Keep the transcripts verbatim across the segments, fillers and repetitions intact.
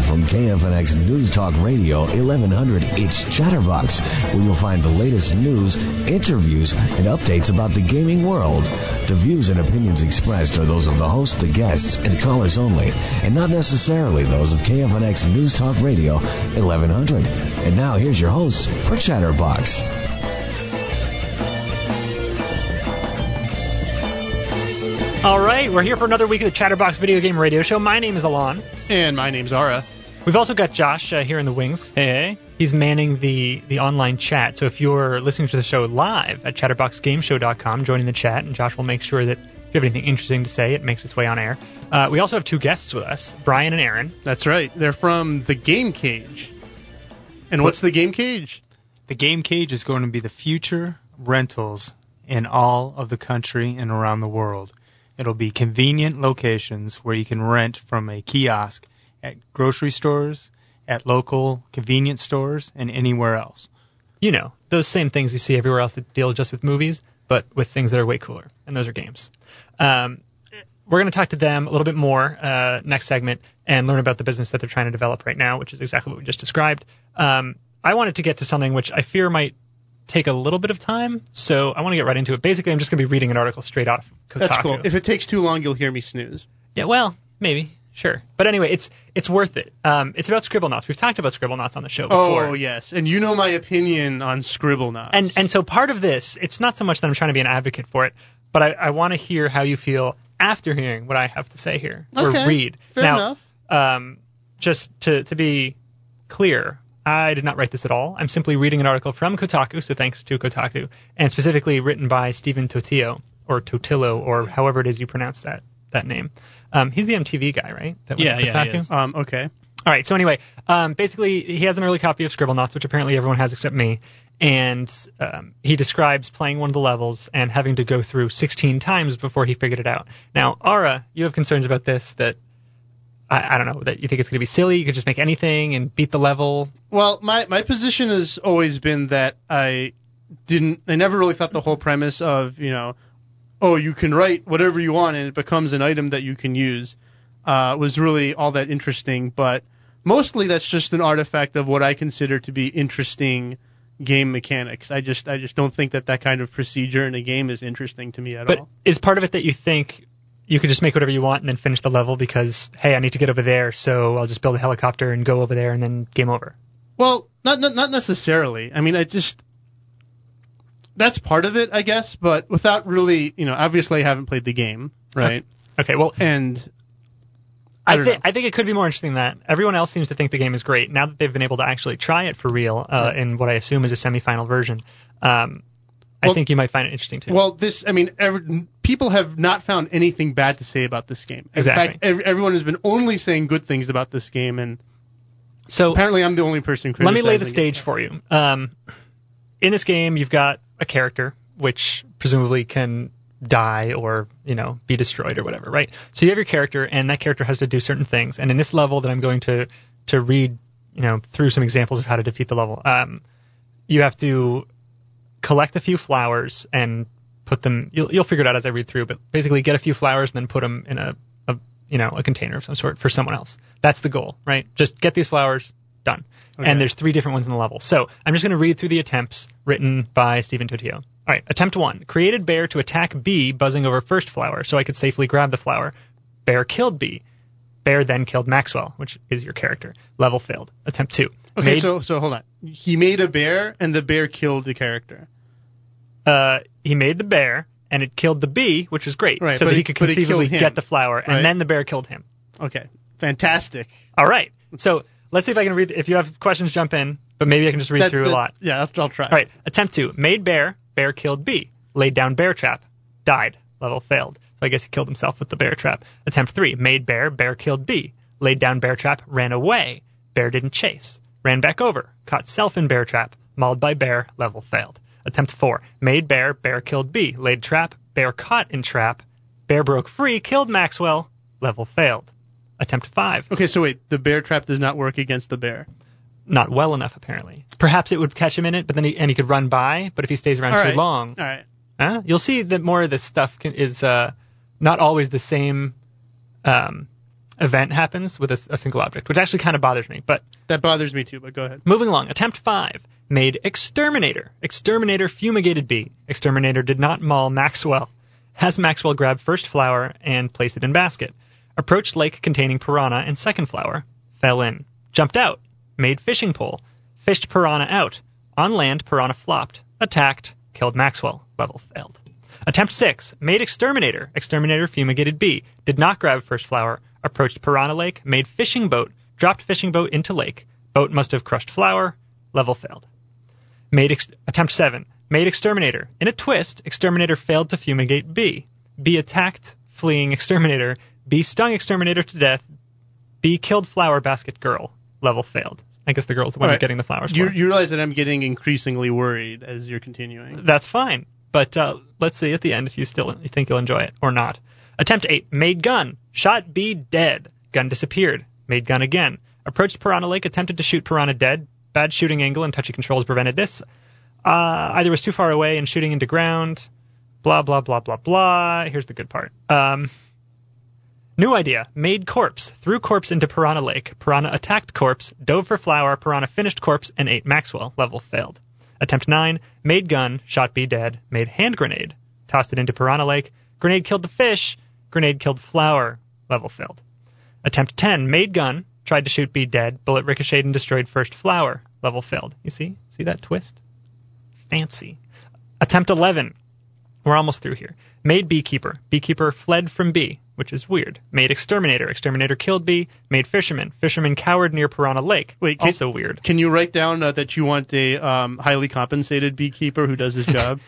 from K F N X News Talk Radio eleven hundred, it's Chatterbox, where you'll find the latest news, interviews, and updates about the gaming world. The views and opinions expressed are those of the host, the guests, and callers only, and not necessarily those of K F N X News Talk Radio eleven hundred. And now here's your host for Chatterbox. All right, we're here for another week of the Chatterbox Video Game Radio Show. My name is Alon. And my name's Ara. We've also got Josh uh, here in the wings. Hey, hey. He's manning the, the online chat. So if you're listening to the show live at chatterbox game show dot com, joining the chat, and Josh will make sure that if you have anything interesting to say, it makes its way on air. Uh, we also have two guests with us, Brian and Aaron. That's right. They're from the Game Cage. And what's the Game Cage? The Game Cage is going to be the future rentals in all of the country and around the world. It'll be convenient locations where you can rent from a kiosk at grocery stores, at local convenience stores, and anywhere else. You know, those same things you see everywhere else that deal just with movies, but with things that are way cooler, and those are games. Um, we're going to talk to them a little bit more uh, next segment and learn about the business that they're trying to develop right now, which is exactly what we just described. Um, I wanted to get to something which I fear might take a little bit of time, so I want to get right into it. Basically, I'm just going to be reading an article straight out of Kotaku. That's cool. If it takes too long, you'll hear me snooze. Yeah, well, maybe. Sure. But anyway, it's it's worth it. Um, it's about Scribblenauts. We've talked about Scribblenauts on the show before. Oh, yes. And you know my opinion on Scribblenauts. And and so part of this, it's not so much that I'm trying to be an advocate for it, but I, I want to hear how you feel after hearing what I have to say here. Okay. Or read. Fair now, enough. Um, just to, to be clear, I did not write this at all. I'm simply reading an article from Kotaku, so thanks to Kotaku, and specifically written by Stephen Totillo, or Totillo, or however it is you pronounce that that name. Um, he's the M T V guy, right? That yeah, yeah, Kotaku? he is. Um, okay. All right, so anyway, um, basically, he has an early copy of Scribblenauts, which apparently everyone has except me, and um, he describes playing one of the levels and having to go through sixteen times before he figured it out. Now, Ara, you have concerns about this, that, I, I don't know, that you think it's going to be silly, you could just make anything and beat the level. Well, my, my position has always been that I didn't, I never really thought the whole premise of, you know, oh, you can write whatever you want and it becomes an item that you can use, uh, was really all that interesting. But mostly that's just an artifact of what I consider to be interesting game mechanics. I just I just don't think that that kind of procedure in a game is interesting to me at but all. But is part of it that you think you could just make whatever you want and then finish the level because, hey, I need to get over there, so I'll just build a helicopter and go over there and then game over? Well, not not, not necessarily. I mean, I just... That's part of it, I guess, but without really, you know, obviously I haven't played the game, right? Okay, well, and I, I think I think it could be more interesting than that. Everyone else seems to think the game is great now that they've been able to actually try it for real uh, in what I assume is a semifinal version. Um, well, I think you might find it interesting too. Well, this, I mean, every, people have not found anything bad to say about this game. In exactly. fact, every, everyone has been only saying good things about this game, and so apparently I'm the only person criticizing it. Let me lay the stage it. for you. Um, in this game, you've got a character, which presumably can die or, you know, be destroyed or whatever, right? So you have your character, and that character has to do certain things. And in this level that I'm going to to read, you know, through some examples of how to defeat the level, um, you have to collect a few flowers and put them. You'll you'll figure it out as I read through, but basically get a few flowers and then put them in a, a you know a container of some sort for someone else. That's the goal, right? Just get these flowers. Done. Okay. And there's three different ones in the level. So I'm just going to read through the attempts written by Stephen Totillo. All right, attempt one. Created bear to attack bee buzzing over first flower so I could safely grab the flower. Bear killed bee. Bear then killed Maxwell, which is your character. Level failed. Attempt two. Okay, made, so so hold on. He made a bear, and the bear killed the character. Uh, he made the bear, and it killed the bee, which is great, right, so that he, he could conceivably get the flower, right? and then the bear killed him. Okay, fantastic. All right, so let's see if I can read. If you have questions, jump in, but maybe I can just read that, through that, a lot. Yeah, I'll, I'll try. All right, attempt two. Made bear, bear killed bee. Laid down bear trap, died. Level failed. So I guess he killed himself with the bear trap. Attempt three. Made bear, bear killed bee. Laid down bear trap, ran away. Bear didn't chase. Ran back over. Caught self in bear trap. Mauled by bear. Level failed. Attempt four. Made bear, bear killed bee. Laid trap, bear caught in trap. Bear broke free, killed Maxwell. Level failed. Attempt five. Okay, so wait. The bear trap does not work against the bear. Not well enough, apparently. Perhaps it would catch him in it, but then he, and he could run by. But if he stays around All too right. long, All right. uh, you'll see that more of this stuff can, is uh, not always the same. Um, event happens with a, a single object, which actually kind of bothers me. But That bothers me too, but go ahead. moving along, attempt five made Exterminator. Exterminator fumigated bee. Exterminator did not maul Maxwell. Has Maxwell grab first flower and place it in basket. Approached lake containing piranha and second flower. Fell in. Jumped out. Made fishing pole. Fished piranha out. On land, piranha flopped. Attacked. Killed Maxwell. Level failed. Attempt six. Made Exterminator. Exterminator fumigated bee. Did not grab first flower. Approached piranha lake. Made fishing boat. Dropped fishing boat into lake. Boat must have crushed flower. Level failed. Made ex- Attempt seven. Made Exterminator. In a twist, Exterminator failed to fumigate bee. Bee attacked fleeing Exterminator. Bee stung Exterminator to death. Bee killed flower basket girl. Level failed. I guess the girl's the one All you're right. getting the flowers You, for. you realize that I'm getting increasingly worried as you're continuing. That's fine. But uh, let's see at the end if you still you think you'll enjoy it or not. Attempt eight. Made gun. Shot bee dead. Gun disappeared. Made gun again. Approached Piranha Lake. Attempted to shoot Piranha dead. Bad shooting angle and touchy controls prevented this. Uh, either was too far away and shooting into ground. Blah, blah, blah, blah, blah. Here's the good part. Um, new idea. Made corpse. Threw corpse into Piranha Lake. Piranha attacked corpse. Dove for flower. Piranha finished corpse and ate Maxwell. Level failed. Attempt nine. Made gun. Shot bee dead. Made hand grenade. Tossed it into Piranha Lake. Grenade killed the fish. Grenade killed flower. Level failed. Attempt ten. Made gun. Tried to shoot bee dead. Bullet ricocheted and destroyed first flower. Level failed. You see? See that twist? Fancy. Attempt eleven. We're almost through here. Made beekeeper. Beekeeper fled from bee, which is weird. Made exterminator. Exterminator killed bee. Made fisherman. Fisherman cowered near Piranha Lake. Wait, can, also weird. Can you write down uh, that you want a um, highly compensated beekeeper who does his job?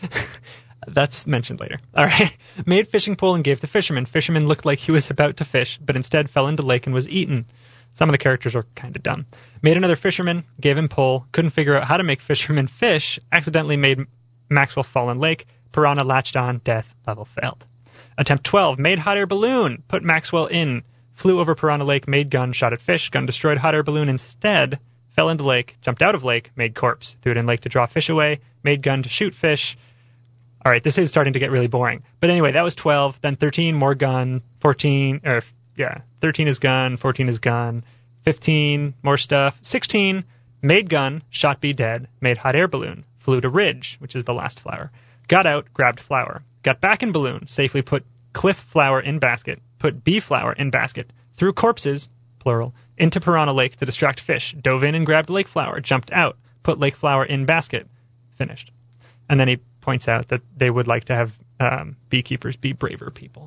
That's mentioned later. All right. Made fishing pole and gave to fisherman. Fisherman looked like he was about to fish, but instead fell into lake and was eaten. Some of the characters are kind of dumb. Made another fisherman, gave him pole, couldn't figure out how to make fisherman fish, accidentally made Maxwell fall in lake, Piranha latched on, death, level failed. Attempt twelve, made hot air balloon, put Maxwell in, flew over Piranha Lake, made gun, shot at fish, gun destroyed hot air balloon instead, fell into lake, jumped out of lake, made corpse, threw it in lake to draw fish away, made gun to shoot fish. All right, this is starting to get really boring. But anyway, that was twelve, then thirteen, more gun, fourteen, or yeah, thirteen is gun, fourteen is gun, fifteen, more stuff, sixteen, made gun, shot bee dead, made hot air balloon, flew to ridge, which is the last flower, got out, grabbed flower, got back in balloon, safely put cliff flower in basket, put bee flower in basket, threw corpses, plural, into Piranha Lake to distract fish, dove in and grabbed lake flower, jumped out, put lake flower in basket, finished. And then he points out that they would like to have um, beekeepers be braver people.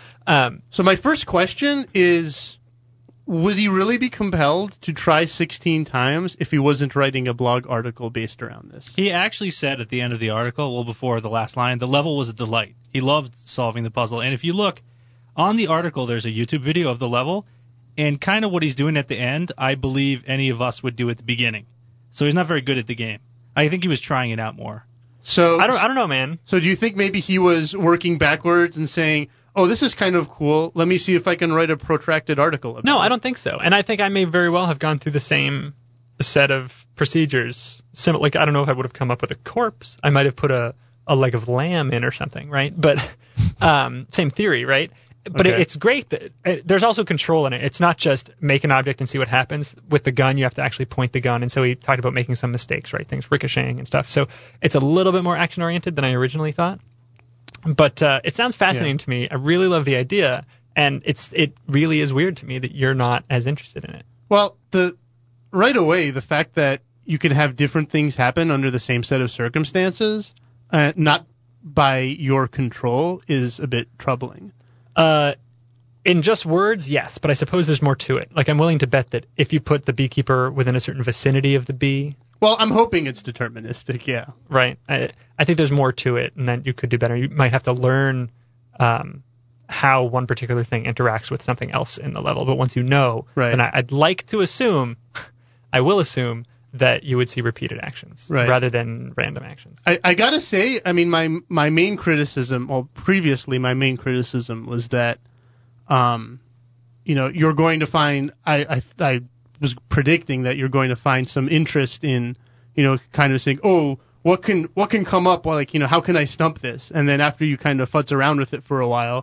Um, So my first question is, would he really be compelled to try sixteen times if he wasn't writing a blog article based around this? He actually said at the end of the article, well, before the last line, the level was a delight. He loved solving the puzzle. And if you look on the article, there's a YouTube video of the level, and kind of what he's doing at the end, I believe any of us would do at the beginning. So he's not very good at the game. I think he was trying it out more. So I don't, I don't know, man. So do you think maybe he was working backwards and saying, oh, this is kind of cool. Let me see if I can write a protracted article about No, it. I don't think so. And I think I may very well have gone through the same set of procedures. Sim- like, I don't know if I would have come up with a corpse. I might have put a, a leg of lamb in or something, right? But um, same theory, right? But Okay. it, it's great that it, there's also control in it. It's not just make an object and see what happens. With the gun, you have to actually point the gun. And so he talked about making some mistakes, right? Things ricocheting and stuff. So it's a little bit more action-oriented than I originally thought. But uh, it sounds fascinating Yeah. to me. I really love the idea. And it's it really is weird to me that you're not as interested in it. Well, the right away, the fact that you can have different things happen under the same set of circumstances, uh, not by your control, is a bit troubling. Uh, in just words, yes, but I suppose there's more to it. Like, I'm willing to bet that if you put the beekeeper within a certain vicinity of the bee, Well, I'm hoping it's deterministic, yeah. right, I, I think there's more to it, and then you could do better. You might have to learn um, how one particular thing interacts with something else in the level, but once you know, Right. then I, I'd like to assume, I will assume, that you would see repeated actions Right. rather than random actions. I, I gotta say, I mean, my my main criticism, well, previously my main criticism was that, um, you know, you're going to find, I, I, I was predicting that you're going to find some interest in, you know, kind of saying, oh, what can what can come up? Well, like, you know, how can I stump this? And then after you kind of futz around with it for a while,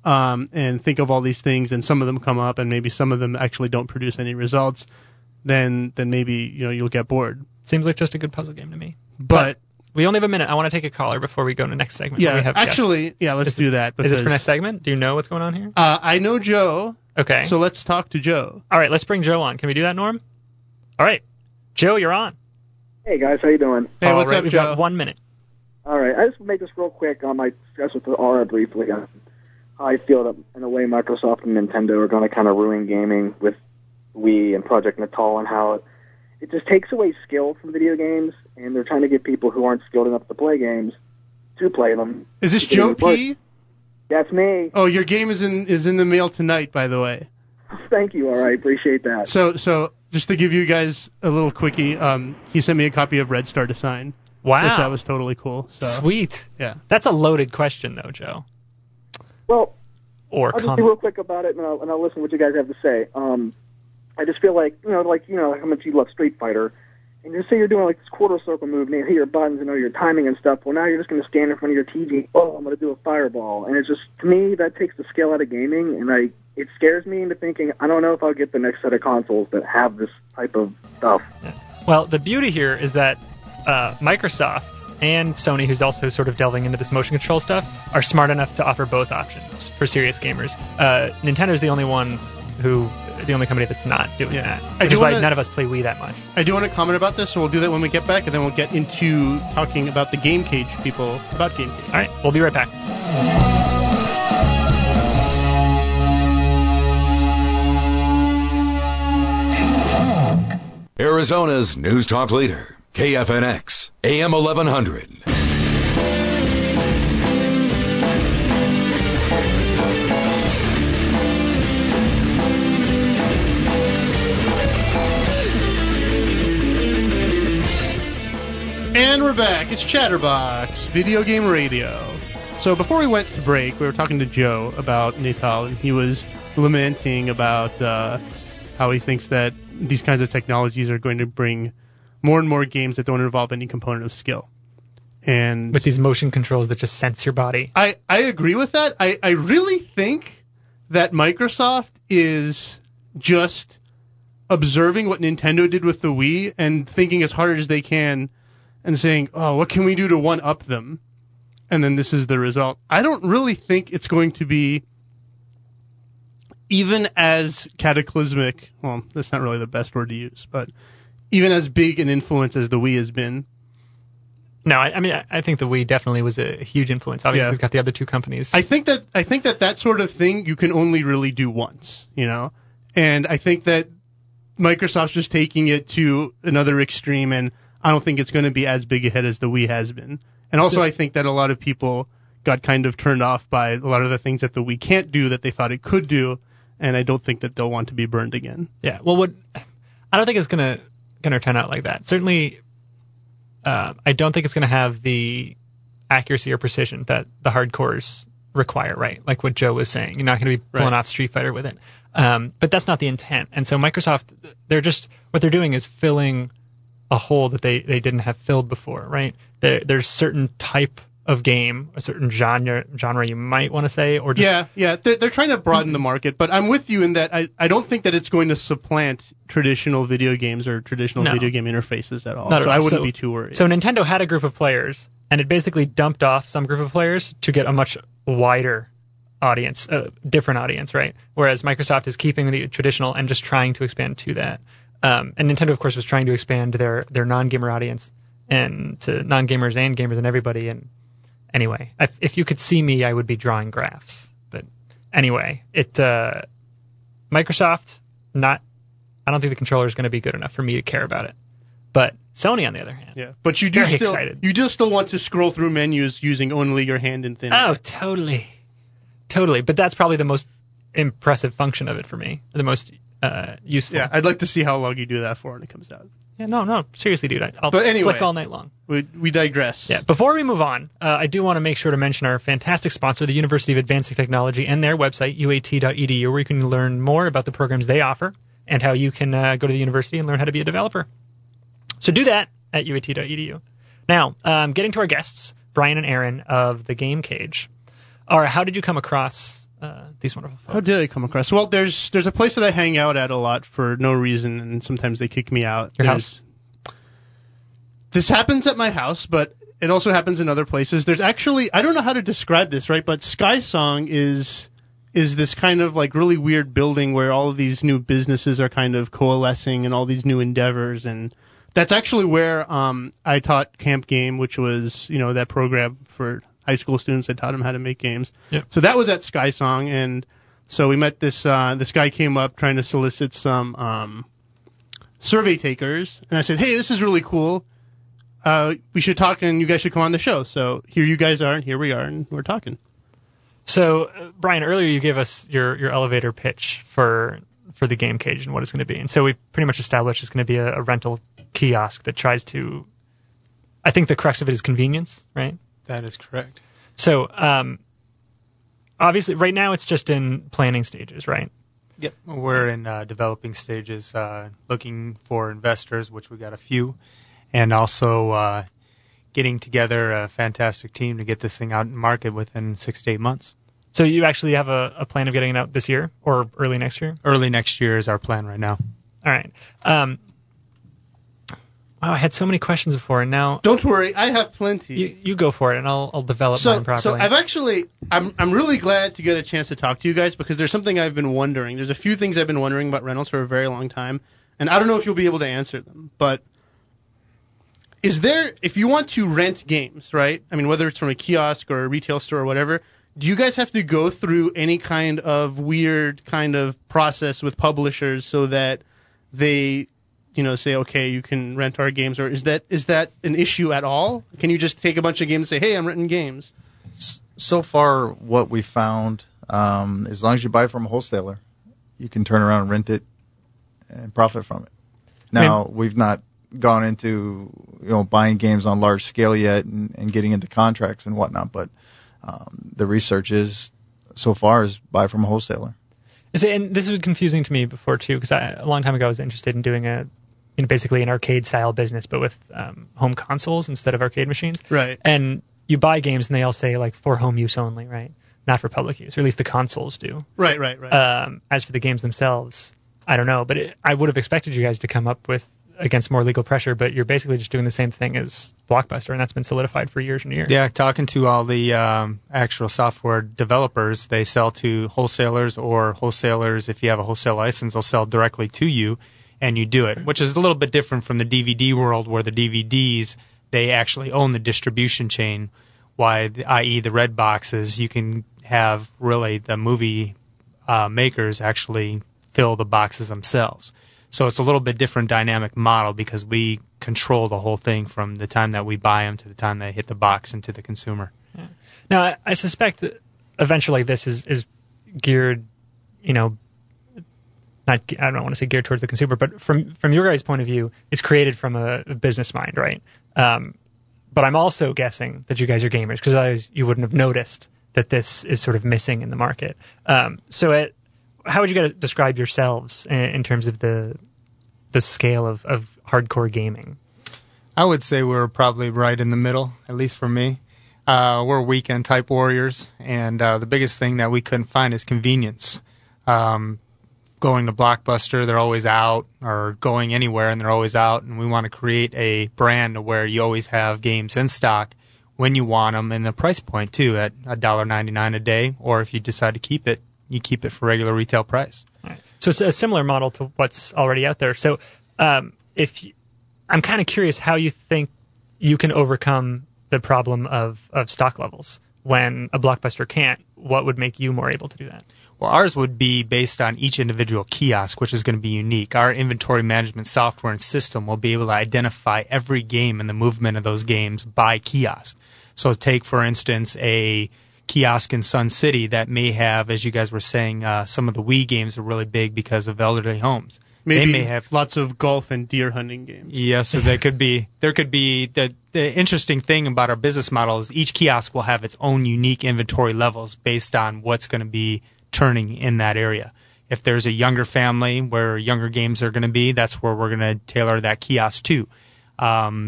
um, and think of all these things, and some of them come up, and maybe some of them actually don't produce any results, then then maybe you know you'll get bored. Seems like just a good puzzle game to me. But we only have a minute. I want to take a caller before we go to the next segment. yeah, where we have actually, guests. yeah, let's Is do this- that. Is this for because- next segment? Do you know what's going on here? Uh, I know Joe, Okay. so let's talk to Joe. All right, let's bring Joe on. Can we do that, Norm? All right. Joe, you're on. Hey guys, how you doing? Hey, All what's right, up, we've Joe? got one minute. All right, I just make this real quick. Um, I discussed with Aura briefly on how I feel that in a way Microsoft and Nintendo are going to kind of ruin gaming with Wii and Project Natal, and how it, it just takes away skill from video games, and they're trying to get people who aren't skilled enough to play games to play them. Is this to get Joe them to play. P? That's me. Oh, your game is in is in the mail tonight, by the way. Thank you. All right, appreciate that. So so just to give you guys a little quickie, um, he sent me a copy of Red Star to sign. Wow. Which that was totally cool. So, Sweet. Yeah. That's a loaded question, though, Joe. Well, Or I'll just comment. be real quick about it, and I'll, and I'll listen to what you guys have to say. Um, I just feel like, you know, like, you know, how much you love Street Fighter, and you say you're doing like this quarter circle move, and you hit your buttons and know your timing and stuff. Well, now you're just going to stand in front of your T V. Oh, I'm going to do a fireball, and it's just, to me, that takes the skill out of gaming, and I it scares me into thinking I don't know if I'll get the next set of consoles that have this type of stuff. Well, the beauty here is that uh, Microsoft and Sony, who's also sort of delving into this motion control stuff, are smart enough to offer both options for serious gamers. Uh, Nintendo's the only one who, the only company that's not doing Yeah. that. I Which do is why wanna- none of us play Wii that much. I do want to comment about this, so we'll do that when we get back, and then we'll get into talking about the Game Cage people about Game Cage. All right, we'll be right back. Arizona's News Talk leader, K F N X, A M eleven hundred. And we're back. It's Chatterbox, video game radio. So before we went to break, we were talking to Joe about Natal, and he was lamenting about uh, how he thinks that these kinds of technologies are going to bring more and more games that don't involve any component of skill. And With these motion controls that just sense your body. I, I agree with that. I, I really think that Microsoft is just observing what Nintendo did with the Wii and thinking as hard as they can and saying, oh, what can we do to one-up them? And then this is the result. I don't really think it's going to be even as cataclysmic. Well, that's not really the best word to use, but even as big an influence as the Wii has been. No, I, I mean, I, I think the Wii definitely was a huge influence. Obviously, Yeah. it's got the other two companies. I think that I think that that sort of thing you can only really do once, you know. And I think that Microsoft's just taking it to another extreme, and I don't think it's going to be as big a hit as the Wii has been. And also, So- I think that a lot of people got kind of turned off by a lot of the things that the Wii can't do that they thought it could do, and I don't think that they'll want to be burned again. Yeah, well, what I don't think it's gonna gonna turn out like that. Certainly, uh, I don't think it's gonna have the accuracy or precision that the hardcores require, right? Like what Joe was saying, you're not gonna be pulling Right. off Street Fighter with it. Um, but that's not the intent. And so Microsoft, they're just what they're doing is filling a hole that they they didn't have filled before, right? There, there's certain type of game, a certain genre genre you might want to say, or just Yeah, yeah, they're, they're trying to broaden the market, but I'm with you in that I, I don't think that it's going to supplant traditional video games or traditional No. video game interfaces at all. Not at so all. I wouldn't So- be too worried. So Nintendo had a group of players, and it basically dumped off some group of players to get a much wider audience, a different audience, right? Whereas Microsoft is keeping the traditional and just trying to expand to that. Um, and Nintendo, of course, was trying to expand their, their non-gamer audience and to non-gamers and gamers and everybody. And anyway, if, if you could see me, I would be drawing graphs. But anyway, it uh, Microsoft, not. I don't think the controller is going to be good enough for me to care about it. But Sony, on the other hand, yeah, but you do Very still excited. you do still want to scroll through menus using only your hand and thin. Oh, totally. Totally. But that's probably the most impressive function of it for me. The most uh, useful. Yeah, I'd like to see how long you do that for when it comes out. Yeah, no, no. Seriously, dude. I- I'll But anyway. flick all night long. We, we digress. Yeah. Before we move on, uh, I do want to make sure to mention our fantastic sponsor, the University of Advancing Technology, and their website, U A T dot E D U, where you can learn more about the programs they offer and how you can uh, go to the university and learn how to be a developer. So do that at U A T dot E D U. Now, um, getting to our guests, Brian and Aaron of the Game Cage. All right, how did you come across uh, these wonderful folks. How did I come across? Well, there's there's a place that I hang out at a lot for no reason, and sometimes they kick me out. Your There's- house? This happens at my house, but it also happens in other places. There's actually, I don't know how to describe this, right? But Sky Song is is this kind of like really weird building where all of these new businesses are kind of coalescing and all these new endeavors, and that's actually where um, I taught Camp Game, which was, you know, that program for high school students. I taught them how to make games. Yep. So that was at Sky Song, and so we met this uh, this guy came up trying to solicit some um, survey takers, and I said, hey, this is really cool. Uh, we should talk, and you guys should come on the show. So here you guys are, and here we are, and we're talking. So, uh, Brian, earlier you gave us your, your elevator pitch for for the game cage and what it's going to be. And so we pretty much established it's going to be a, a rental kiosk that tries to, I think the crux of it is convenience, right? That is correct. So, um, obviously, right now it's just in planning stages, right? Yep. We're in uh, developing stages, uh, looking for investors, which we got a few, and also uh, getting together a fantastic team to get this thing out in market within six to eight months. So you actually have a, a plan of getting it out this year or early next year? Early next year is our plan right now. All right. Um, wow, I had so many questions before, and now Don't worry, I have plenty. you, you go for it, and I'll I'll develop so, mine properly. so I've actually, I'm I'm really glad to get a chance to talk to you guys because there's something I've been wondering. There's a few things I've been wondering about rentals for a very long time, and I don't know if you'll be able to answer them, but is there, if you want to rent games, right? I mean, whether it's from a kiosk or a retail store or whatever, do you guys have to go through any kind of weird kind of process with publishers so that they, you know, say, okay, you can rent our games, or is that is that an issue at all? Can you just take a bunch of games and say, hey, I'm renting games? So far, what we found, um, as long as you buy from a wholesaler, you can turn around and rent it and profit from it. Now, we've not gone into, you know, buying games on large scale yet and, and getting into contracts and whatnot, but um, the research is, so far, is buy from a wholesaler. Is it, and this was confusing to me before too, because a long time ago I was interested in doing a, you know, basically an arcade style business, but with um, home consoles instead of arcade machines. Right. And you buy games and they all say like for home use only, right? Not for public use, or at least the consoles do. Right, right, right. Um, as for the games themselves, I don't know, but it, I would have expected you guys to come up with against more legal pressure, but you're basically just doing the same thing as Blockbuster, and that's been solidified for years and years. Yeah, talking to all the um, actual software developers, they sell to wholesalers, or wholesalers, if you have a wholesale license, they'll sell directly to you, and you do it, which is a little bit different from the D V D world, where the D V Ds, they actually own the distribution chain, why, that is the red boxes, you can have really the movie uh, makers actually fill the boxes themselves. So it's a little bit different dynamic model because we control the whole thing from the time that we buy them to the time they hit the box and to the consumer. Yeah. Now, I, I suspect that eventually this is, is geared, you know, not I don't want to say geared towards the consumer, but from from your guys' point of view, it's created from a, a business mind, right? Um, but I'm also guessing that you guys are gamers because otherwise you wouldn't have noticed that this is sort of missing in the market. Um, so it. How would you guys describe yourselves in, in terms of the the scale of, of hardcore gaming? I would say we're probably right in the middle, at least for me. Uh, we're weekend type warriors, and uh, the biggest thing that we couldn't find is convenience. Um, going to Blockbuster, they're always out, or going anywhere, and they're always out, and we want to create a brand where you always have games in stock when you want them, and the price point, too, at one dollar ninety-nine a day, or if you decide to keep it, you keep it for regular retail price. Right. So it's a similar model to what's already out there. So um, if you, I'm kind of curious how you think you can overcome the problem of, of stock levels when a Blockbuster can't. What would make you more able to do that? Well, ours would be based on each individual kiosk, which is going to be unique. Our inventory management software and system will be able to identify every game and the movement of those games by kiosk. So take, for instance, a kiosk in Sun City that may have, as you guys were saying, uh, some of the Wii games are really big because of elderly homes. Maybe they may have lots of golf and deer hunting games. Yes, yeah, so there could be. There could be the the interesting thing about our business model is each kiosk will have its own unique inventory levels based on what's going to be turning in that area. If there's a younger family where younger games are going to be, that's where we're going to tailor that kiosk to. Um,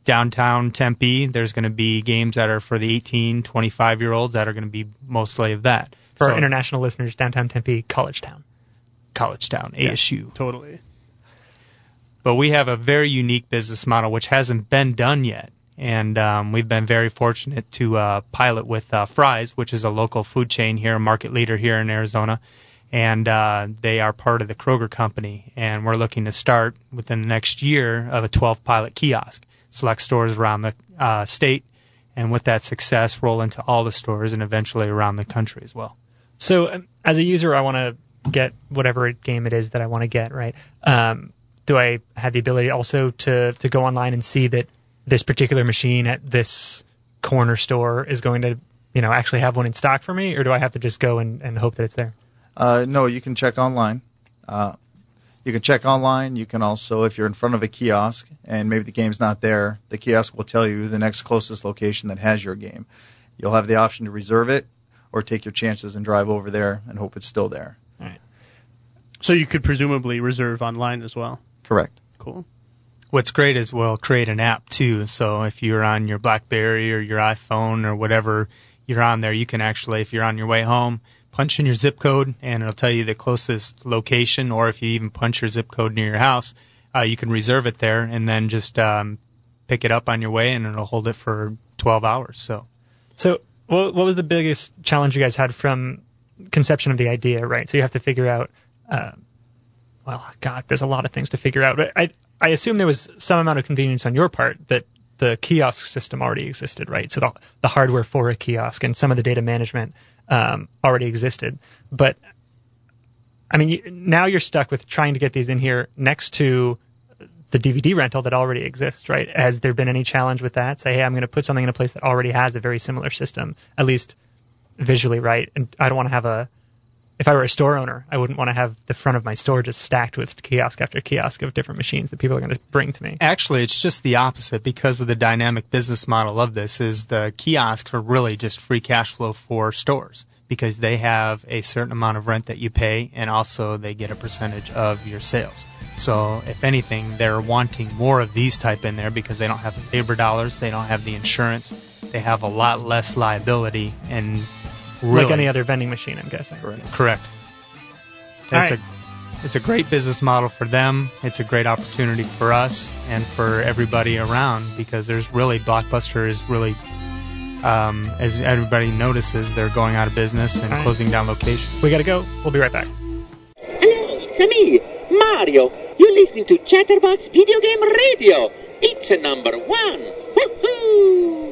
downtown Tempe, there's going to be games that are for the eighteen, twenty-five-year-olds that are going to be mostly of that. For So- our international listeners, downtown Tempe, College Town. College Town, A S U. Totally. But we have a very unique business model which hasn't been done yet. And um, we've been very fortunate to uh, pilot with uh, Fry's, which is a local food chain here, a market leader here in Arizona. And uh, they are part of the Kroger company. And we're looking to start within the next year of a twelve pilot kiosk, select stores around the uh, state. And with that success, roll into all the stores and eventually around the country as well. So um, as a user, I want to get whatever game it is that I want to get, right? Um, do I have the ability also to, to go online and see that this particular machine at this corner store is going to, you know, actually have one in stock for me, or do I have to just go and, and hope that it's there? Uh, no, you can check online. Uh, you can check online. You can also, if you're in front of a kiosk and maybe the game's not there, the kiosk will tell you the next closest location that has your game. You'll have the option to reserve it or take your chances and drive over there and hope it's still there. All right. So you could presumably reserve online as well. Correct. Cool. What's great is we'll create an app too. So if you're on your BlackBerry or your iPhone or whatever you're on there, you can actually, if you're on your way home, punch in your zip code and it'll tell you the closest location. Or if you even punch your zip code near your house, uh, you can reserve it there and then just um, pick it up on your way and it'll hold it for twelve hours. So, So what, what was the biggest challenge you guys had from conception of the idea, right? So you have to figure out, uh, well, God, there's a lot of things to figure out. But I, I assume there was some amount of convenience on your part that the kiosk system already existed, right? So the, the hardware for a kiosk and some of the data management um, already existed. But, I mean, you, now you're stuck with trying to get these in here next to the D V D rental that already exists, right? Has there been any challenge with that? Say, hey, I'm going to put something in a place that already has a very similar system, at least visually, right? And I don't want to have a, if I were a store owner, I wouldn't want to have the front of my store just stacked with kiosk after kiosk of different machines that people are going to bring to me. actually, it's just the opposite because of the dynamic business model of this is the kiosks are really just free cash flow for stores because they have a certain amount of rent that you pay and also they get a percentage of your sales. So if anything, they're wanting more of these type in there because they don't have the labor dollars, they don't have the insurance, they have a lot less liability and really, Like any other vending machine, I'm guessing. correct. All It's right. a it's a great business model for them. It's a great opportunity for us and for everybody around because there's really Blockbuster is really um, as everybody notices they're going out of business and All right. closing down locations. We got to go. We'll be right back. Hello, it's me, Mario. You're listening to Chatterbox Video Game Radio. It's a number one. Woohoo!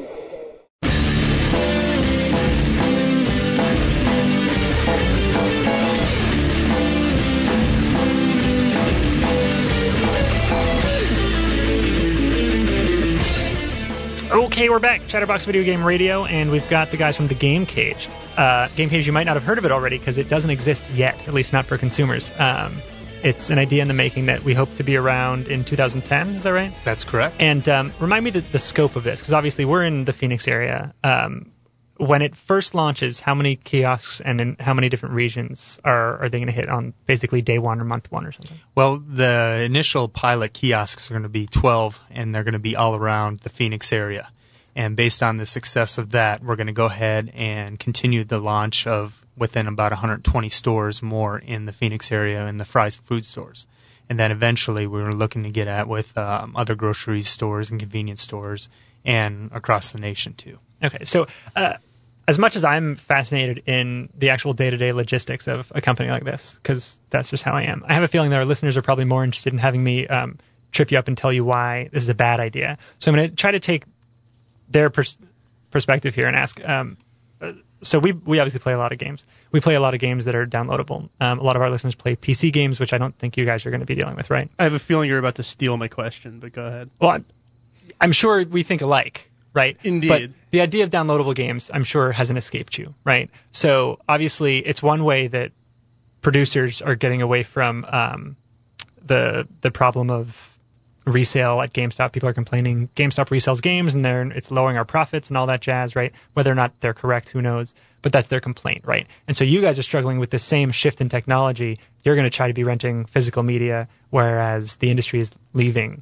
Okay, we're back. Chatterbox Video Game Radio, and we've got the guys from the Game Cage. Uh, Game Cage, you might not have heard of it already because it doesn't exist yet, at least not for consumers. Um, it's an idea in the making that we hope to be around in two thousand ten. Is that right? That's correct. And um, remind me the, the scope of this, because obviously we're in the Phoenix area. Um, when it first launches, how many kiosks and in how many different regions are, are they going to hit on basically day one or month one or something? Well, the initial pilot kiosks are going to be twelve, and they're going to be all around the Phoenix area. And based on the success of that, we're going to go ahead and continue the launch of within about one hundred twenty stores more in the Phoenix area in the Fry's food stores. And then eventually we were looking to get at with um, other grocery stores and convenience stores and across the nation too. Okay, so uh, as much as I'm fascinated in the actual day-to-day logistics of a company like this, because that's just how I am, I have a feeling that our listeners are probably more interested in having me um, trip you up and tell you why this is a bad idea. So I'm going to try to take their pers- perspective here and ask. Um, uh, so we we obviously play a lot of games. We play a lot of games that are downloadable. Um, a lot of our listeners play P C games, which I don't think you guys are going to be dealing with, right? I have a feeling you're about to steal my question, but go ahead. Well, I'm, I'm sure we think alike, right? Indeed. But the idea of downloadable games, I'm sure, hasn't escaped you, right? So obviously, it's one way that producers are getting away from um, the the problem of resale at GameStop. People are complaining GameStop resells games and they're it's lowering our profits and all that jazz, right? Whether or not they're correct, who knows? But that's their complaint, right? And so you guys are struggling with the same shift in technology. You're going to try to be renting physical media, whereas the industry is leaving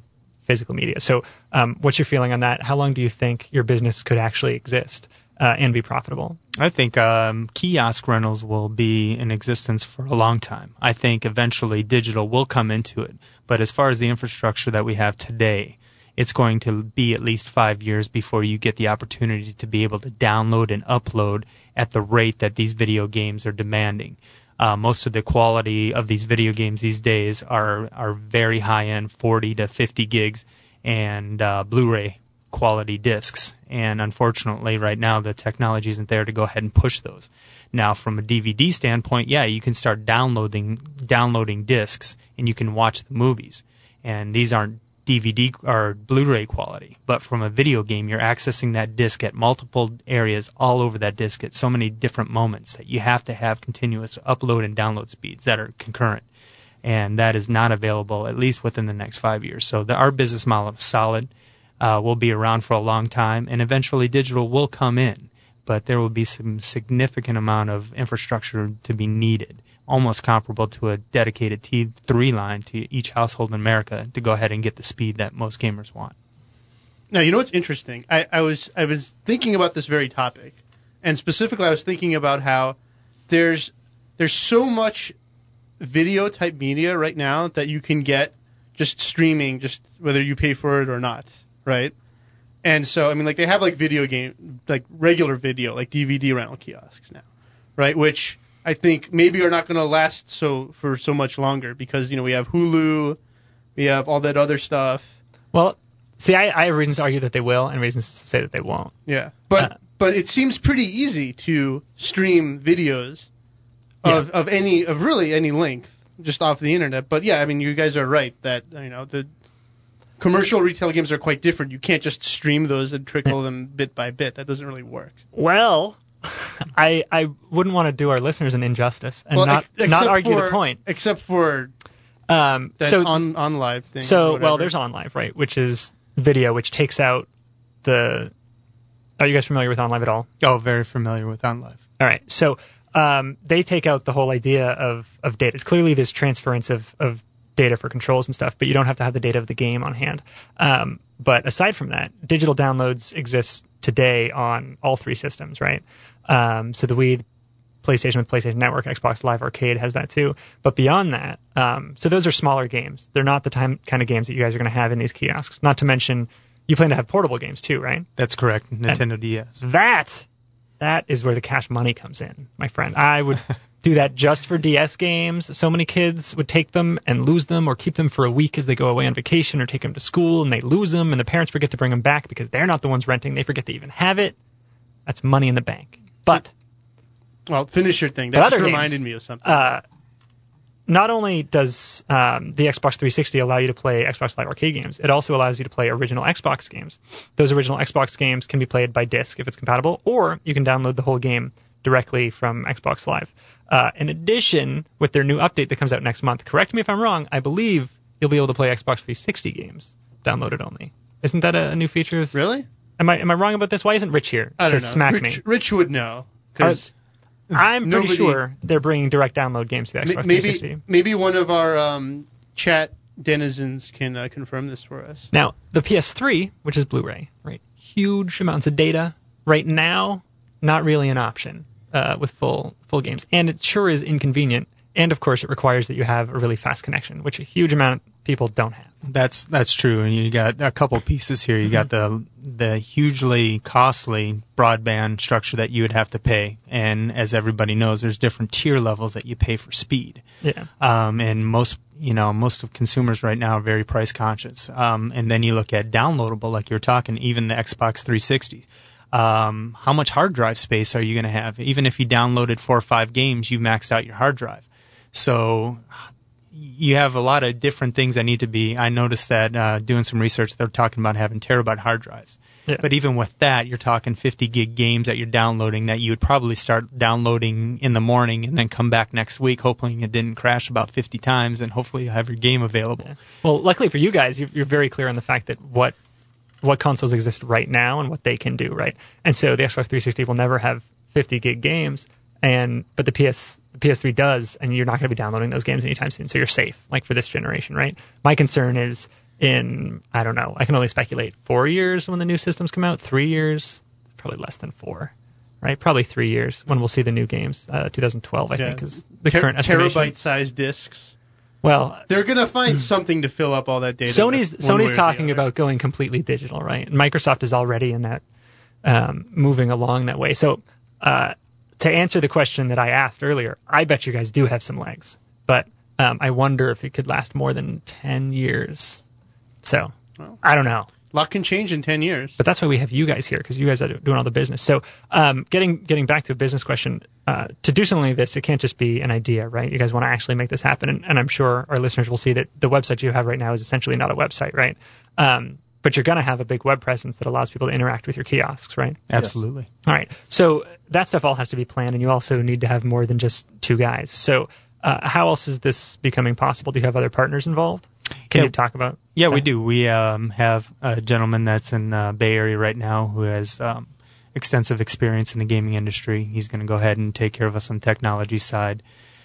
physical media. So um, what's your feeling on that? How long do you think your business could actually exist uh, and be profitable? I think um, kiosk rentals will be in existence for a long time. I think eventually digital will come into it. But as far as the infrastructure that we have today, it's going to be at least five years before you get the opportunity to be able to download and upload at the rate that these video games are demanding. Uh, most of the quality of these video games these days are are very high-end, forty to fifty gigs, and uh, Blu-ray quality discs. And unfortunately, right now, the technology isn't there to go ahead and push those. Now, from a D V D standpoint, yeah, you can start downloading downloading discs, and you can watch the movies. And these aren't D V D or Blu-ray quality, but from a video game, you're accessing that disc at multiple areas all over that disc at so many different moments that you have to have continuous upload and download speeds that are concurrent, and that is not available at least within the next five years. So the, our business model is solid, uh, will be around for a long time, and eventually digital will come in, but there will be some significant amount of infrastructure to be needed, almost comparable to a dedicated T three line to each household in America to go ahead and get the speed that most gamers want. Now, you know what's interesting? I, I was I was thinking about this very topic, and specifically I was thinking about how there's there's so much video type media right now that you can get just streaming, just whether you pay for it or not, right? And so, I mean, like they have like video game, like regular video, like D V D rental kiosks now, right? Which I think maybe are not going to last so for so much longer because, you know, we have Hulu, we have all that other stuff. Well, see, I, I have reasons to argue that they will and reasons to say that they won't. Yeah, but Uh, but it seems pretty easy to stream videos of, Yeah. of any of really any length just off the internet. But yeah, I mean, you guys are right that, you know, the commercial retail games are quite different. You can't just stream those and trickle them bit by bit. That doesn't really work. Well, I I wouldn't want to do our listeners an injustice and Well, not ex- except not argue for- the point. Except for Um, that so on on live thing. so or well, whatever. there's OnLive, right, which is video, which takes out the. Are you guys familiar with OnLive at all? Oh, very familiar with OnLive. All right, so um, they take out the whole idea of of data. It's clearly there's transference of of data for controls and stuff, but you don't have to have the data of the game on hand. Um, but aside from that, digital downloads exist today on all three systems, right? Um, so the Wii, PlayStation with PlayStation Network, Xbox Live Arcade has that too. But beyond that, um, so those are smaller games. They're not the time, kind of games that you guys are going to have in these kiosks. Not to mention, you plan to have portable games too, right? That's correct. Nintendo D S. That, that is where the cash money comes in, my friend. I would do that just for D S games. So many kids would take them and lose them or keep them for a week as they go away on vacation or take them to school and they lose them and the parents forget to bring them back because they're not the ones renting. They forget to even have it. That's money in the bank. But Well, finish your thing. But That other just games, reminded me of something. uh, not only does um, the Xbox three sixty allow you to play Xbox Live Arcade games, it also allows you to play original Xbox games. Those original Xbox games can be played by disc if it's compatible, or you can download the whole game directly from Xbox Live. Uh, in addition, with their new update that comes out next month, correct me if I'm wrong, I believe you'll be able to play Xbox three sixty games downloaded only. Isn't that a, a new feature? Really? Am I am I wrong about this? Why isn't Rich here I to don't know. smack Rich, me? Rich would know. 'Cause I'm pretty nobody- sure they're bringing direct download games to the Xbox M- three sixty. maybe maybe one of our um, chat denizens can uh, confirm this for us. Now, the P S three, which is Blu-ray, right? Huge amounts of data. Right now, not really an option uh, with full full games. And it sure is inconvenient. And, of course, it requires that you have a really fast connection, which a huge amount of people don't have. That's that's true, and you got a couple pieces here. You got the the hugely costly broadband structure that you would have to pay, and as everybody knows, there's different tier levels that you pay for speed. Yeah. Um, and most you know most of consumers right now are very price conscious. Um, and then you look at downloadable, like you're talking, even the Xbox three sixty. Um, how much hard drive space are you going to have? Even if you downloaded four or five games, you maxed out your hard drive. So you have a lot of different things that need to be. I noticed that uh, doing some research, they're talking about having terabyte hard drives. Yeah. But even with that, you're talking fifty gig games that you're downloading that you would probably start downloading in the morning and then come back next week, hoping it didn't crash about fifty times, and hopefully you have your game available. Yeah. Well, luckily for you guys, you're, you're very clear on the fact that what what consoles exist right now and what they can do, right? And so the Xbox three sixty will never have fifty gig games, and but the P S the P S three does, and you're not going to be downloading those games anytime soon, so you're safe, like for this generation, right? My concern is in, I don't know, I can only speculate, four years when the new systems come out, three years, probably less than four, right? Probably three years when we'll see the new games. Uh, twenty twelve, I Yeah. think, is the Ter- current estimation. Terabyte-sized discs. Well, They're going to find something to fill up all that data. Sony's with, one way Sony's or the talking other. about going completely digital, right? And Microsoft is already in that, um, moving along that way. So, uh, to answer the question that I asked earlier, I bet you guys do have some legs, but um, I wonder if it could last more than ten years. So, Well. I don't know. A lot can change in ten years. But that's why we have you guys here, because you guys are doing all the business. So, um, getting getting back to a business question, uh, to do something like this, it can't just be an idea, right? You guys want to actually make this happen, and, and I'm sure our listeners will see that the website you have right now is essentially not a website, right? Um, but you're going to have a big web presence that allows people to interact with your kiosks, right? Absolutely. All right. So that stuff all has to be planned, and you also need to have more than just two guys. So uh, how else is this becoming possible? Do you have other partners involved? Can Yeah. you talk about? Yeah, that? we do. We um, have a gentleman that's in the Bay Area right now who has um, extensive experience in the gaming industry. He's going to go ahead and take care of us on the technology side.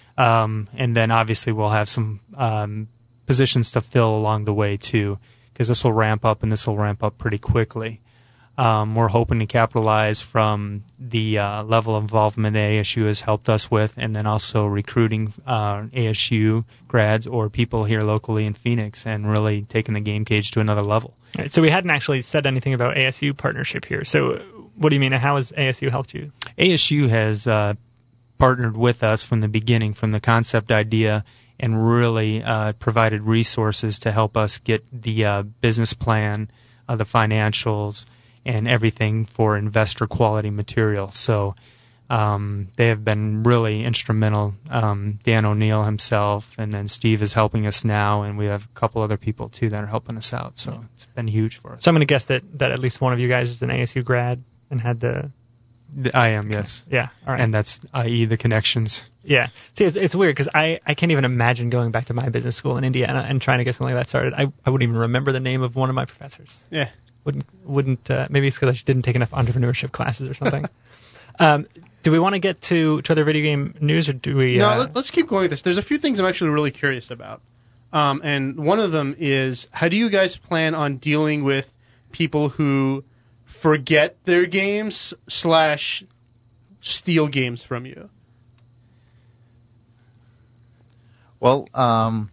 Um, and then obviously we'll have some um, positions to fill along the way too, because this will ramp up and this will ramp up pretty quickly. Um, we're hoping to capitalize from the uh, level of involvement that A S U has helped us with, and then also recruiting uh, A S U grads or people here locally in Phoenix and really taking the game cage to another level. All right, so we hadn't actually said anything about A S U partnership here. So what do you mean? How has A S U helped you? A S U has uh, partnered with us from the beginning, from the concept idea, and really uh, provided resources to help us get the uh, business plan, uh, the financials, and everything for investor quality material. So um, they have been really instrumental. Um, Dan O'Neill himself, and then Steve is helping us now, and we have a couple other people too that are helping us out. So it's been huge for us. So I'm going to guess that, that at least one of you guys is an A S U grad and had the... I am, yes. Yeah, all right. And that's that is the connections. Yeah. See, it's, it's weird because I, I can't even imagine going back to my business school in Indiana and trying to get something like that started. I, I wouldn't even remember the name of one of my professors. Yeah. Wouldn't, wouldn't uh, maybe it's because I didn't take enough entrepreneurship classes or something. um, do we want to get to, to other video game news, or do we... No, uh, let, let's keep going with this. There's a few things I'm actually really curious about. Um, and one of them is, how do you guys plan on dealing with people who forget their games slash steal games from you? Well, um,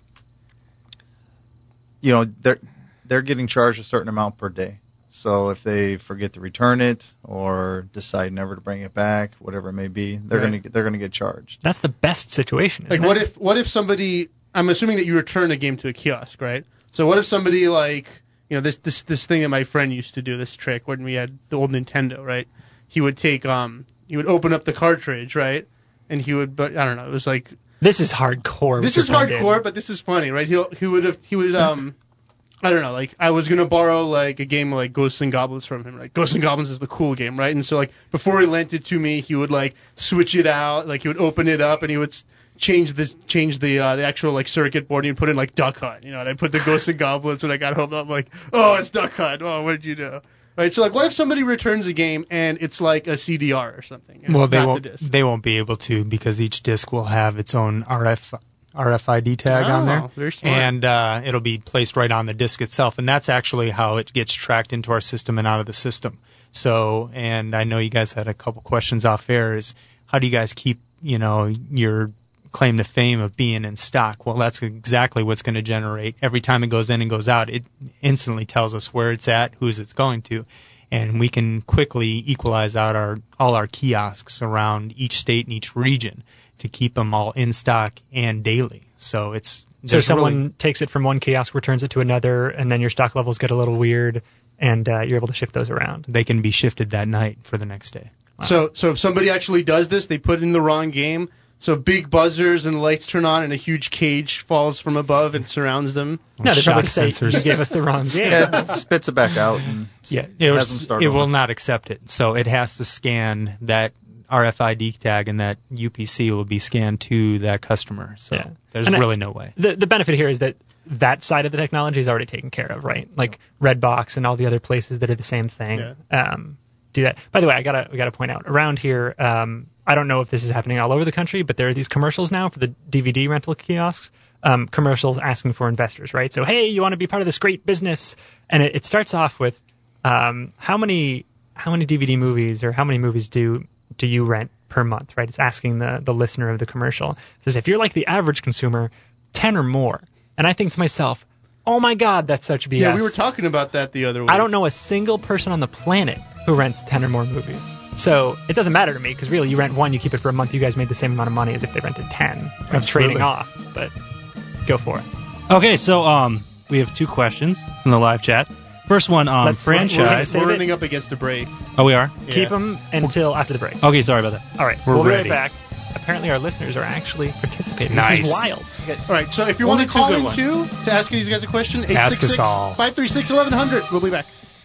you know, they're they're getting charged a certain amount per day. So if they forget to return it or decide never to bring it back, whatever it may be, they're Right. going to they're going to get charged. That's the best situation. Like, isn't what it? if what if somebody? I'm assuming that you return a game to a kiosk, right? So what if somebody, like, you know, this this this thing that my friend used to do, this trick when we had the old Nintendo, right? He would take um he would open up the cartridge, right? And he would, but I don't know, it was like, This is hardcore. this what is your friend did. hardcore, but this is funny, right? He he would have he would um I don't know, like, I was gonna borrow like a game like Ghosts and Goblins from him. Like, Ghosts and Goblins is the cool game, right? And so, like, before he lent it to me, he would like switch it out, like he would open it up and he would s- change the change the uh, the actual like circuit board and put in like Duck Hunt, you know. And I put the Ghosts and Goblins when I got home. I'm like, oh, it's Duck Hunt. Oh, what did you do? Right. So, like, what if somebody returns a game and it's like a C D R or something? And Well, it's they not won't. the disc. They won't be able to, because each disc will have its own R F R F I D tag on Oh, there, very smart. and uh, it'll be placed right on the disc itself, and that's actually how it gets tracked into our system and out of the system. So, and I know you guys had a couple questions off air. Is how do you guys keep, you know, your claim to fame of being in stock? Well, that's exactly what's going to generate every time it goes in and goes out. It instantly tells us where it's at, who's it's going to. And we can quickly equalize out our all our kiosks around each state and each region to keep them all in stock and daily. So it's So there's someone really- takes it from one kiosk, returns it to another, and then your stock levels get a little weird, and uh, you're able to shift those around. they can be shifted that night for the next day. So, so if somebody actually does this, they put in the wrong game. So big buzzers and lights turn on, and a huge cage falls from above and surrounds them. No, they Shock probably say sensors. you gave us the wrong game. Yeah, it spits it back out and Yeah, it, has was- them start it over. will not accept it. So it has to scan that R F I D tag, and that U P C will be scanned to that customer. So Yeah. there's And I- really no way. The the benefit here is that that side of the technology is already taken care of, right? Like Redbox and all the other places that are the same thing. Um, do that. By the way, I gotta we gotta point out around here. Um, I don't know if this is happening all over the country, but there are these commercials now for the D V D rental kiosks. um, commercials asking for investors, right? So, hey, you want to be part of this great business? And it, it starts off with um, how many how many D V D movies or how many movies do do you rent per month, right? It's asking the, the listener of the commercial. It says, if you're like the average consumer, ten or more. And I think to myself, oh my God, that's such B S. Yeah, we were talking about that the other week. I don't know a single person on the planet who rents ten or more movies. So it doesn't matter to me, because really, you rent one, you keep it for a month, you guys made the same amount of money as if they rented ten. I'm trading off, but go for it. Okay, so um, we have two questions from the live chat. First one, um, Let's- franchise. We're Save it. running up against a break. Oh, we are? Yeah. Keep them until after the break. Okay, sorry about that. All right, We're we'll be ready. right back. Apparently, our listeners are actually participating. Nice. This is wild. All right, so if you Only want to two call good in ones. too to ask these guys a question, eight Ask six us six, all. five three six, eleven hundred. We'll be back.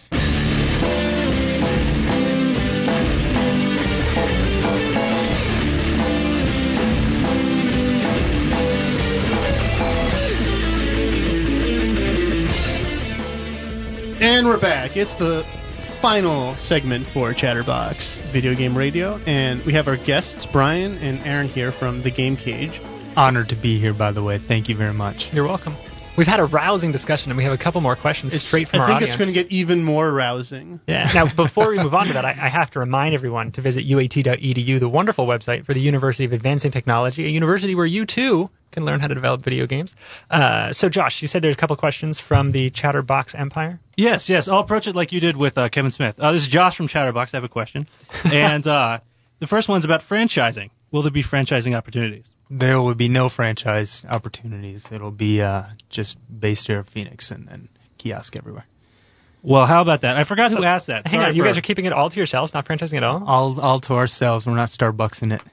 And we're back. It's the final segment for Chatterbox Video Game Radio, and we have our guests, Brian and Aaron, here from the Game Cage. Honored to be here, by the way. Thank you very much. You're welcome. We've had a rousing discussion, and we have a couple more questions It's, straight from I our think audience. it's going to get even more rousing. Yeah. Now, before we move on to that, I, I have to remind everyone to visit U A T dot E D U, the wonderful website for the University of Advancing Technology, a university where you, too, can learn how to develop video games. Uh, so, Josh, you said there's a couple questions from the Chatterbox Empire? Yes, yes. I'll approach it like you did with uh, Kevin Smith. Uh, this is Josh from Chatterbox. I have a question. And uh, the first one's about franchising. Will there be franchising opportunities? There will be no franchise opportunities. It'll be uh, just based here in Phoenix and then kiosk everywhere. Well, how about that? I forgot who asked that. Hang Sorry on, you for- guys are keeping it all to yourselves, not franchising at all? All all to ourselves. We're not Starbucksing it.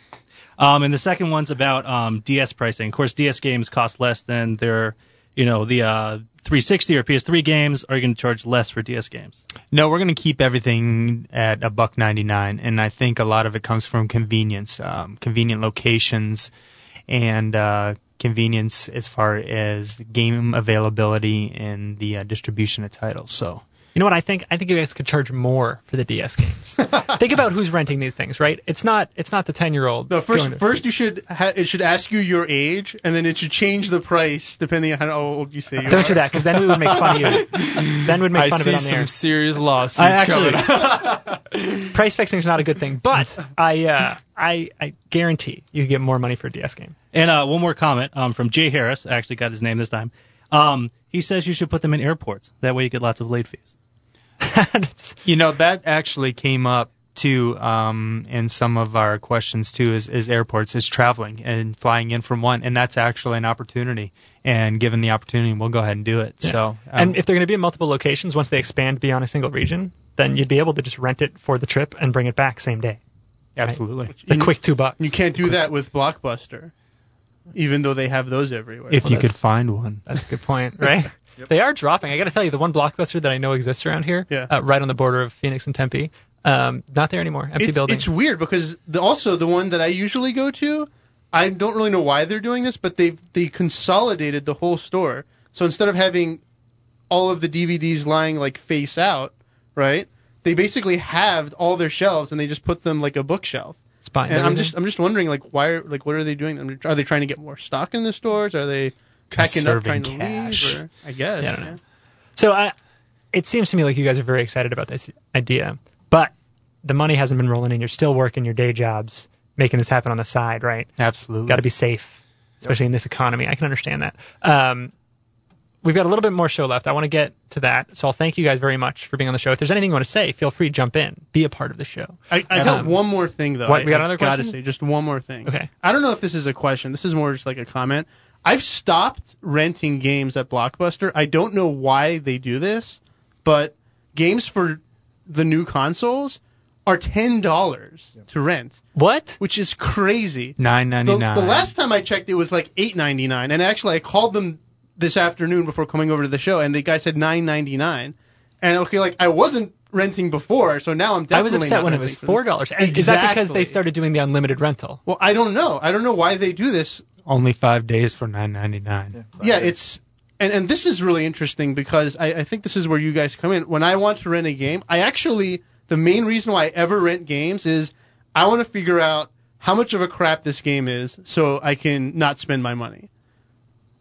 Um, and the second one's about um, D S pricing. Of course, D S games cost less than their, you know, the uh, three sixty or P S three games. Are you going to charge less for D S games? No, we're going to keep everything at a buck ninety-nine, and I think a lot of it comes from convenience, um, convenient locations, and uh, convenience as far as game availability and the uh, distribution of titles. So. You know what I think? I think you guys could charge more for the D S games. Think about who's renting these things, right? It's not it's not the ten-year-old. No, first, going to- first you should ha- it should ask you your age, and then it should change the price depending on how old you say you are. Don't do that, because then we would make fun of you. Then we'd make I fun see of it on the some air. serious lawsuits I actually, coming. Price fixing is not a good thing, but I uh, I I guarantee you get more money for a D S game. and uh, one more comment um, from Jay Harris. I actually got his name this time. Um, he says you should put them in airports. That way you get lots of late fees. That's- You know, that actually came up too um, in some of our questions too. Is, is airports is traveling and flying in from one, and that's actually an opportunity. And given the opportunity, we'll go ahead and do it. Yeah. So, um, and if they're going to be in multiple locations, once they expand beyond a single region, then you'd be able to just rent it for the trip and bring it back same day. absolutely, It's a You- quick two bucks. You can't do that with Blockbuster, even though they have those everywhere. if Well, you could that's- find one. That's a good point, right? They are dropping. I got to tell you, the one Blockbuster that I know exists around here, Yeah. uh, right on the border of Phoenix and Tempe, um, not there anymore. Empty it's, building. it's weird because the, also the one that I usually go to, I don't really know why they're doing this, but they've they consolidated the whole store. So instead of having all of the D V Ds lying like face out, right? They basically halved all their shelves and they just put them like a bookshelf. It's fine. And I'm just I'm just wondering like why are, like what are they doing? Are they trying to get more stock in the stores? Are they packing up trying Conserving to cash. leave? Or, I guess. Yeah, I don't know. So I, it seems to me like you guys are very excited about this idea, but the money hasn't been rolling in. You're still working your day jobs, making this happen on the side, right? Absolutely, Got to be safe, especially in this economy. I can understand that. Um, we've got a little bit more show left. I want to get to that, so I'll thank you guys very much for being on the show. If there's anything you want to say, feel free to jump in. Be a part of the show. I, I got Um, one more thing though. what, we got I, another I gotta question? say just one more thing. Okay. I don't know if this is a question. This is more just like a comment. I've stopped renting games at Blockbuster. I don't know why they do this, but games for the new consoles are ten dollars to rent, What? which is crazy. nine The, ninety nine. the last time I checked, it was like eight ninety-nine, and actually I called them this afternoon before coming over to the show, and the guy said nine ninety-nine. And okay, like I wasn't renting before, so now I'm definitely I was upset not when it renting was for them. four dollars. Is that because they Exactly. started doing the unlimited rental? Well, I don't know. I don't know why they do this. only five days for nine ninety nine. Yeah, it's and and this is really interesting because I, I think this is where you guys come in. When I want to rent a game, I actually the main reason why I ever rent games is I want to figure out how much of a crap this game is so I can not spend my money.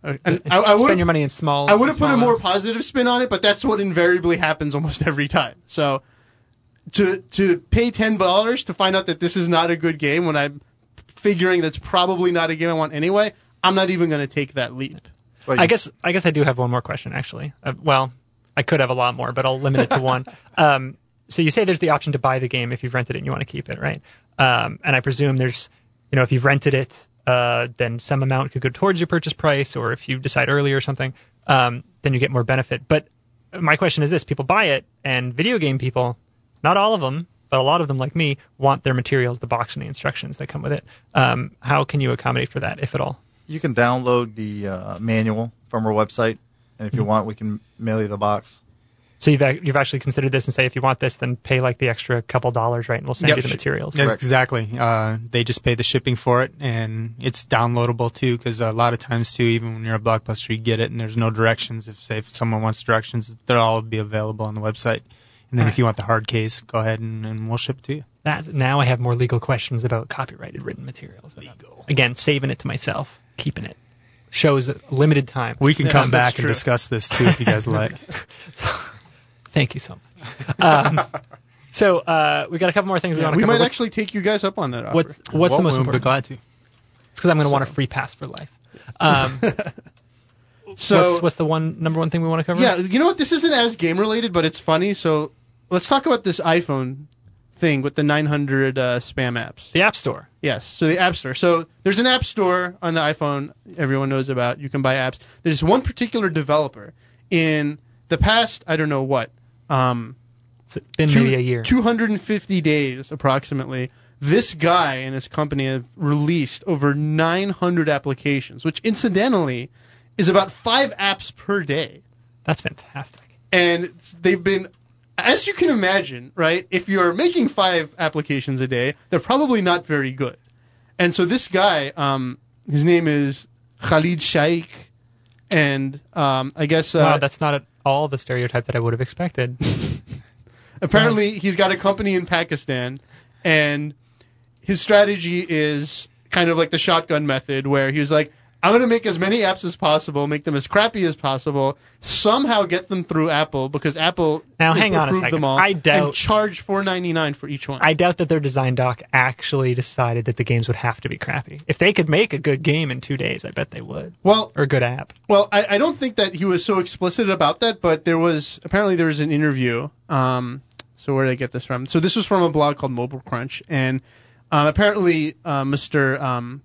Uh, and I, I Spend your money in small. I would have put small a more amounts. positive spin on it, but that's what invariably happens almost every time. So to to pay ten dollars to find out that this is not a good game when I'm figuring that's probably not a game I want anyway, I'm not even going to take that leap. I guess I guess I do have one more question actually. Uh, well, I could have a lot more, but I'll limit it to one. Um, so you say there's the option to buy the game if you've rented it and you want to keep it, right? Um, and I presume there's, you know, if you've rented it, uh, then some amount could go towards your purchase price, or if you decide early or something, um, then you get more benefit. But my question is this: people buy it, and video game people, not all of them, but a lot of them, like me, want their materials, the box and the instructions that come with it. Um, how can you accommodate for that, if at all? You can download the uh, manual from our website, and if you mm-hmm. want, we can mail you the box. So you've you've actually considered this and say, if you want this, then pay like the extra couple dollars, right, and we'll send yep. you the materials. Yes, exactly. Uh, they just pay the shipping for it, and it's downloadable too, because a lot of times too, even when you're a Blockbuster, you get it, and there's no directions. If say if someone wants directions, they'll all be available on the website. And then all if right. you want the hard case, go ahead and, and we'll ship it to you. That, now I have more legal questions about copyrighted written materials. Legal. Again, saving it to myself, keeping it. Shows a limited time. We can yeah, come back true. and discuss this too if you guys like. so, thank you so much. Um, so uh, we got a couple more things we Yeah, want to we cover. might what's, actually take you guys up on that offer. What's what's well, the most we'll important? Be glad to. It's because I'm going to So. want a free pass for life. Um, so what's, what's the one number one thing we want to cover? yeah, you know what? This isn't as game related, but it's funny. So let's talk about this iPhone thing with the nine hundred uh, spam apps. The App Store. Yes, so the App Store. So there's an App Store on the iPhone everyone knows about. You can buy apps. There's one particular developer in the past, I don't know what, um, It's been two, maybe a year. two hundred fifty days approximately. This guy and his company have released over nine hundred applications, which incidentally is about five apps per day. That's fantastic. And it's- they've been, as you can imagine, right, if you're making five applications a day, they're probably not very good. And so this guy, um, his name is Khalid Shaikh, and um, I guess... Uh, wow, that's not at all the stereotype that I would have expected. apparently, he's got a company in Pakistan, and his strategy is kind of like the shotgun method, where he was like, I'm going to make as many apps as possible, make them as crappy as possible, somehow get them through Apple, because Apple Now, hang on a approved second. them all, I doubt- and charge four ninety-nine for each one. I doubt that their design doc actually decided that the games would have to be crappy. If they could make a good game in two days, I bet they would. well, Or a good app. well, I, I don't think that he was so explicit about that, but there was apparently there was an interview. Um, so where did I get this from? So this was from a blog called Mobile Crunch, and um, apparently uh, Mister Um,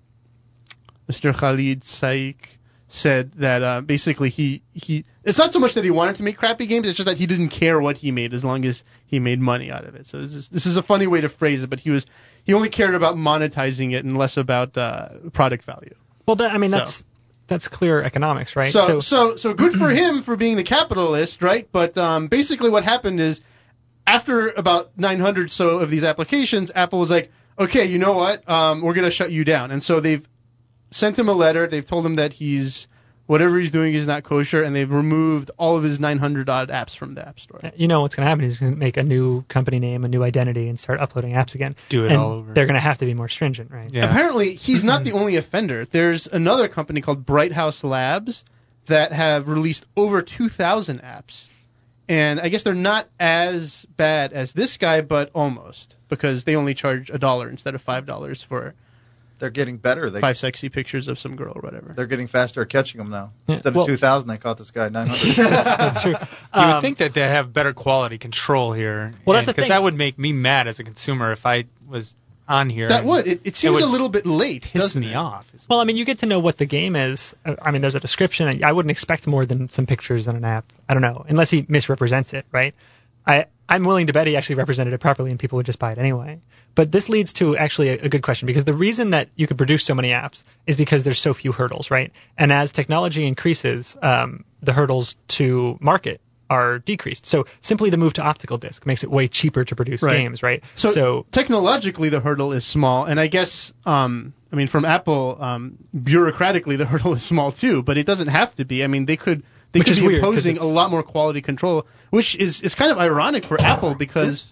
Mister Khalid Shaikh said that uh, basically he, he it's not so much that he wanted to make crappy games, it's just that he didn't care what he made as long as he made money out of it. So this is, this is a funny way to phrase it, but he was he only cared about monetizing it and less about uh, product value. Well, that, I mean, So- that's that's clear economics, right? So so so good for him for being the capitalist, right? But um, basically what happened is after about nine hundred so of these applications, Apple was like, okay, you know what? Um, we're going to shut you down. And so they've sent him a letter. They've told him that he's whatever he's doing is not kosher, and they've removed all of his nine hundred odd apps from the App Store. you know what's going to happen is he's going to make a new company name, a new identity, and start uploading apps again. Do it and all over. They're going to have to be more stringent, right? Yeah. Apparently, he's not the only offender. There's another company called Bright House Labs that have released over two thousand apps. And I guess they're not as bad as this guy, but almost, because they only charge a dollar instead of five dollars for They're getting better. They, five sexy pictures of some girl or whatever. they're getting faster at catching them now. Yeah, Instead well- of two thousand, they caught this guy at nine hundred. that's, that's true. You Um, would think that they have better quality control here. Well, that's the Because thing. that would make me mad as a consumer if I was on here. That and would. It, it seems would a little bit late. piss doesn't me it? off. Well, I mean, you get to know what the game is. Uh, I mean, there's a description. I wouldn't expect more than some pictures on an app. I don't know, unless he misrepresents it, right? I, I'm willing to bet he actually represented it properly and people would just buy it anyway. But this leads to actually a, a good question, because the reason that you could produce so many apps is because there's so few hurdles, right? And as technology increases, um, the hurdles to market are decreased. So simply the move to optical disc makes it way cheaper to produce Right. games, right? So, so technologically, the hurdle is small, and I guess, um, I mean, from Apple, um, bureaucratically, the hurdle is small too. But it doesn't have to be. I mean, they could they Which could is be weird, 'cause imposing a it's- lot more quality control, which is is kind of ironic for Apple because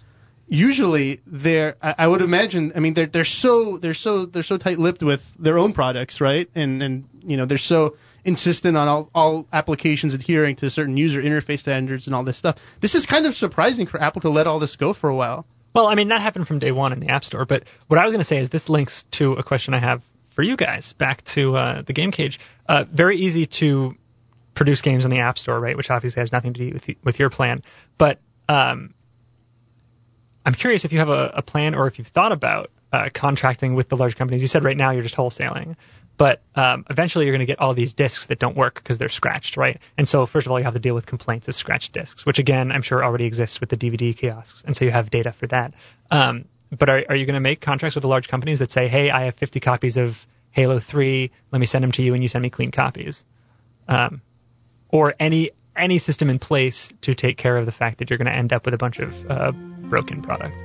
usually they're I, I would imagine I mean they're they're so they're so they're so tight-lipped with their own products, right? And and you know they're so insistent on all, all applications adhering to certain user interface standards and all this stuff. This is kind of surprising for Apple to let all this go for a while. Well, I mean, that happened from day one in the App Store, but what I was going to say is this links to a question I have for you guys, back to uh, the Game Cage. Uh, very easy to produce games in the App Store, right, which obviously has nothing to do with, with your plan. But um, I'm curious if you have a, a plan or if you've thought about uh, contracting with the large companies. You said right now you're just wholesaling. But um, eventually you're going to get all these discs that don't work because they're scratched, right? And so first of all, you have to deal with complaints of scratched discs, which again, I'm sure already exists with the D V D kiosks. And so you have data for that. Um, but are, are you going to make contracts with the large companies that say, hey, I have fifty copies of Halo three, let me send them to you and you send me clean copies? Um, or any any system in place to take care of the fact that you're going to end up with a bunch of uh, broken product?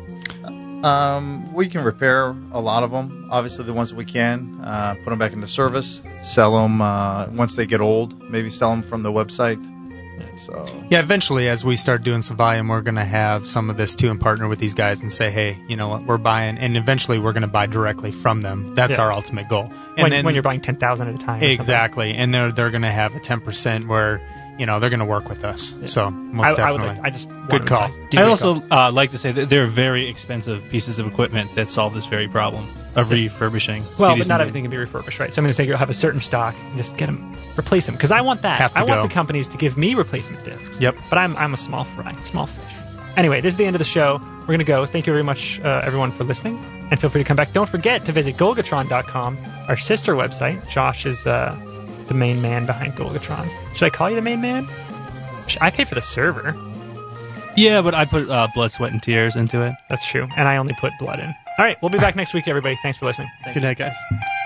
Um, we can repair a lot of them. Obviously, the ones that we can, uh, put them back into service, sell them uh, once they get old. Maybe sell them from the website. So yeah, eventually, as we start doing some volume, we're going to have some of this too, and partner with these guys and say, hey, you know what, we're buying, and eventually we're going to buy directly from them. That's Yeah. our ultimate goal. And When, then, when you're buying ten thousand at a time. or exactly, and they're they're going to have a ten percent where you know they're going to work with us. So most I, I would definitely, like, I just good call. I also uh, like to say that they're very expensive pieces of equipment that solve this very problem of refurbishing. Well, C Ds but not and everything can be refurbished, right? So I'm going to say you'll have a certain stock and just get them, replace them, because I want that. Have to I want go. the companies to give me replacement discs. Yep. But I'm I'm a small fry, small fish. Anyway, this is the end of the show. We're going to go. Thank you very much, uh, everyone, for listening, and feel free to come back. Don't forget to visit Golgatron dot com, our sister website. Josh is uh, the main man behind Golgatron. Should I call you the main man? Should- I pay for the server. Yeah, but I put uh, blood, sweat, and tears into it. That's true, and I only put blood in. All right, we'll be back next week, everybody. Thanks for listening. Good night, guys.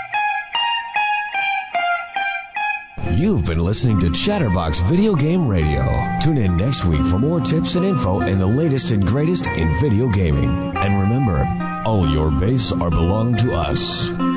You've been listening to Chatterbox Video Game Radio. Tune in next week for more tips and info and the latest and greatest in video gaming. And remember, all your base are belong to us.